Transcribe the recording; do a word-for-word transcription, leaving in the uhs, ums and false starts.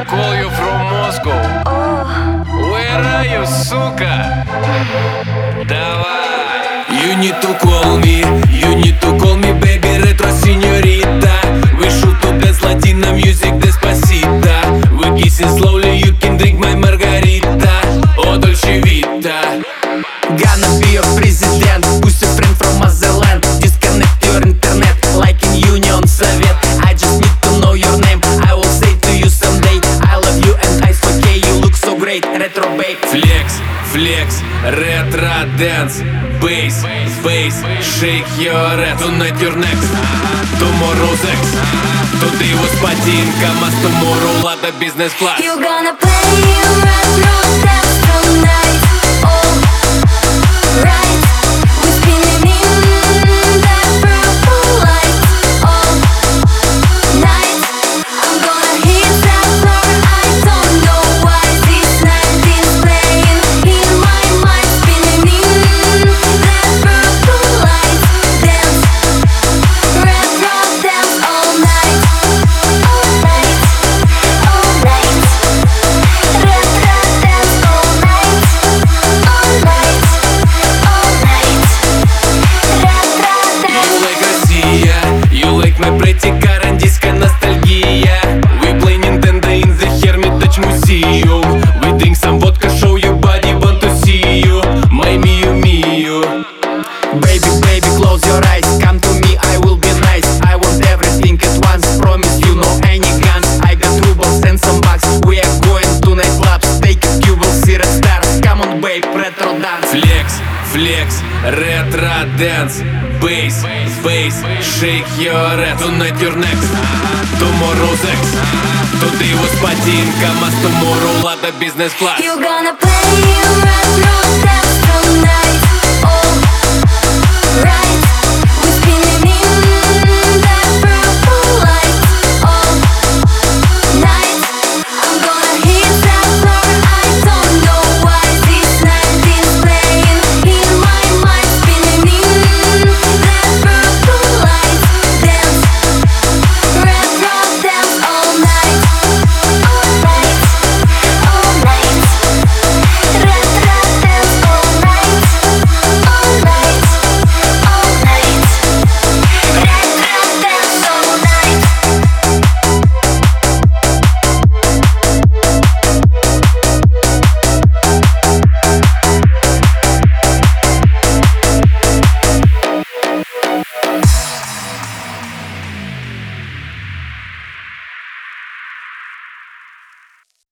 call you from Moscow. Where are you, сука? Давай. You need to call me, you need to call me, baby, retro señorita. We should to dance Latina music, despacito. We kissing slowly, you can drink my margarita. Oh, Dolce Vita. Gonna be your president, who's a friend from Motherland. Disconnect your internet, like in Union Soviet. I just need to know your name, I will say to you someday I love you and ice hockey, you look so great, retro babe. Flex, flex, retro dance. Bass, bass, shake your ass. Tonight you're next, tomorrow's X. Today was Patinka, mas tomorrow Lada business class. You gonna play retro dance tonight, alright. We're spinning in that purple light all night. I'm gonna hit that floor, I don't know why this night is playing in my mind. Spinning in that purple light, dance, retro dance all night, all night, all night. Retro dance all night, all night, all night. Retro dance. You like Россия, you like my pretty car and disco nostalgia. We play Nintendo in the Hermitage Museum. We drink some vodka, show your body, want to see you, my Miu Miu. Baby, baby, close your eyes, come to me, I will be nice. I want everything at once, promise you no any guns. I got rubles and some bucks, we are going to night clubs. Take it, you will see red stars. Come on, babe, retro dance. Flex, flex, retro dance. Bass, bass, shake your ass. Tonight you're next, tomorrow's X. Today was Patinka, mas tomorrow Lada business class. You gonna play retro dance tonight.